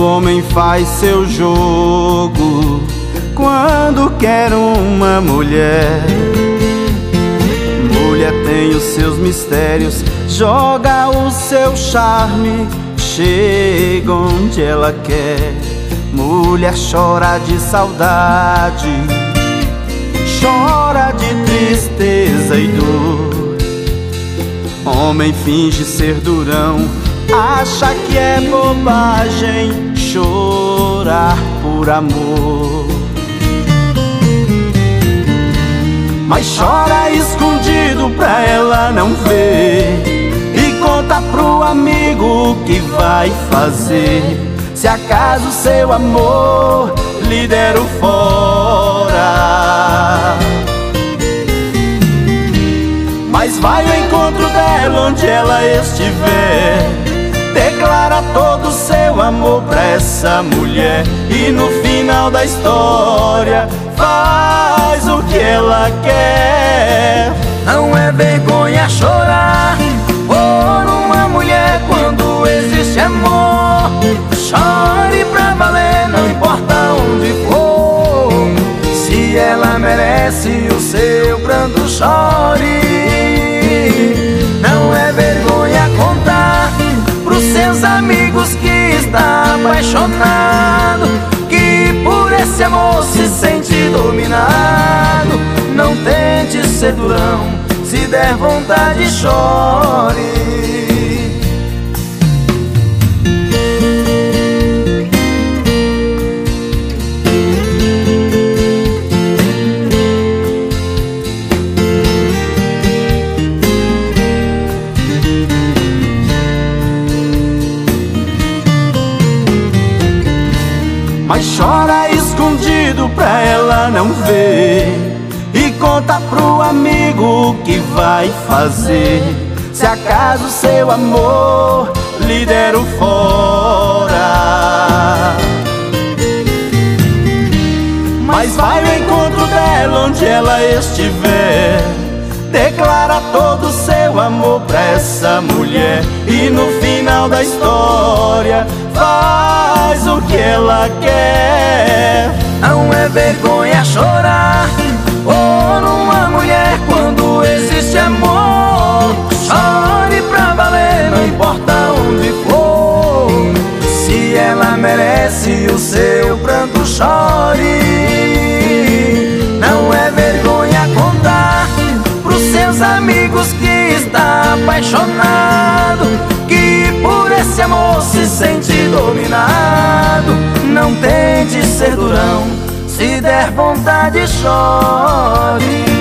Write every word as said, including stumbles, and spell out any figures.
homem faz seu jogo quando quer uma mulher. Mulher tem os seus mistérios, joga o seu charme, chega onde ela quer. Mulher chora de saudade, chora de tristeza e dor. Homem finge ser durão, acha que é bobagem chorar por amor. Mas chora escondido pra ela não ver, e conta pro amigo o que vai fazer se acaso seu amor lhe der o fora. Mas vai ao encontro dela onde ela estiver, declara todo o seu amor pra essa mulher, e no final da história faz o que ela quer. Não é vergonha chorar por uma mulher quando existe amor. Chore pra valer, não importa onde for. Se ela merece o seu pranto, chore. Não é vergonha contar pros seus amigos que está apaixonado, que por esse amor se sente dominado. Não tente ser durão, se der vontade chore. Mas chora escondido pra ela não ver, e conta pro amigo o que vai fazer se acaso seu amor lhe der o fora. Mas vai ao encontro dela onde ela estiver, declara todo o seu amor pra essa mulher, e no final da história faz o que ela quer. Não é vergonha chorar por uma mulher quando existe amor. Chore pra valer, não importa onde for. Se ela merece o seu pranto, chore. Não é vergonha contar pros seus amigos que está apaixonado, que por esse amor se sente dominado. Não tente ser durão, se der vontade chore.